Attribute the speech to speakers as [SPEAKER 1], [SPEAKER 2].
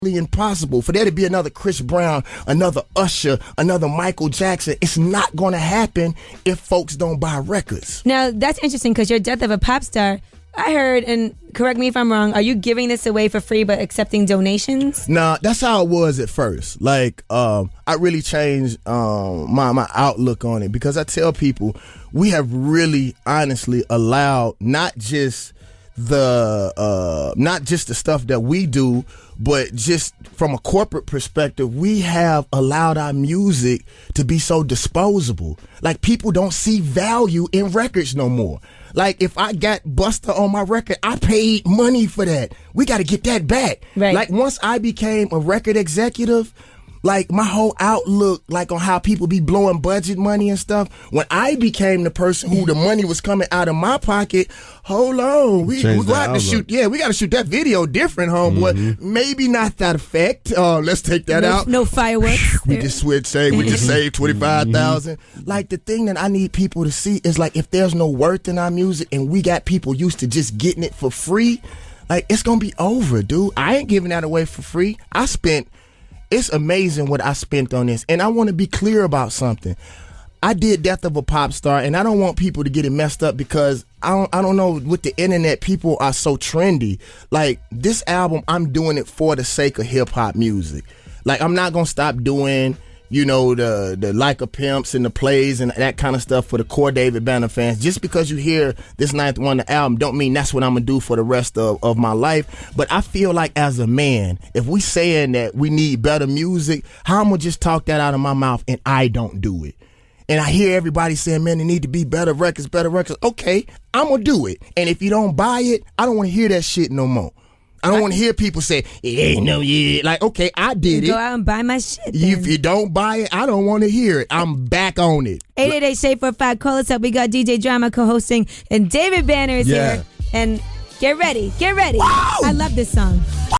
[SPEAKER 1] impossible for there to be another Chris Brown, another Usher, another Michael Jackson. It's not going to happen if folks don't buy records.
[SPEAKER 2] Now, that's interesting because your Death of a Pop Star, I heard, and correct me if I'm wrong, are you giving this away for free but accepting donations?
[SPEAKER 1] Nah, that's how it was at first. Like, I really changed my outlook on it because I tell people we have really honestly allowed not just the stuff that we do, but just from a corporate perspective, we have allowed our music to be so disposable. Like, people don't see value in records no more. Like, if I got Busta on my record, I paid money for that. We got to get that back.
[SPEAKER 2] Right.
[SPEAKER 1] Like, once I became a record executive, like, my whole outlook, like, on how people be blowing budget money and stuff, when I became the person who the money was coming out of my pocket, hold on, we got to shoot, we got to shoot that video different, homeboy. Mm-hmm. Maybe not that effect. Let's take that out.
[SPEAKER 2] No fireworks.
[SPEAKER 1] We just saved 25,000. Like, the thing that I need people to see is, like, if there's no worth in our music and we got people used to just getting it for free, like, it's going to be over, dude. I ain't giving that away for free. It's amazing what I spent on this. And I want to be clear about something. I did Death of a Pop Star, and I don't want people to get it messed up because I don't know, with the internet, people are so trendy. Like, this album, I'm doing it for the sake of hip-hop music. Like, I'm not going to stop doing, you know, the Like a Pimps and the plays and that kind of stuff for the core David Banner fans. Just because you hear this Ninth Wonder album don't mean that's what I'm going to do for the rest of my life. But I feel like, as a man, if we saying that we need better music, how I'm going to just talk that out of my mouth and I don't do it? And I hear everybody saying, man, there need to be better records. Okay, I'm going to do it. And if you don't buy it, I don't want to hear that shit no more. I don't want to hear people say, it ain't no yeah. Like, okay, I did it.
[SPEAKER 2] Go out and buy my shit.
[SPEAKER 1] If you don't buy it, I don't want to hear it. I'm back on it.
[SPEAKER 2] 888-SHADE45. Call us up. We got DJ Drama co-hosting, and David Banner is here. And get ready. Get ready.
[SPEAKER 1] Wow!
[SPEAKER 2] I love this song.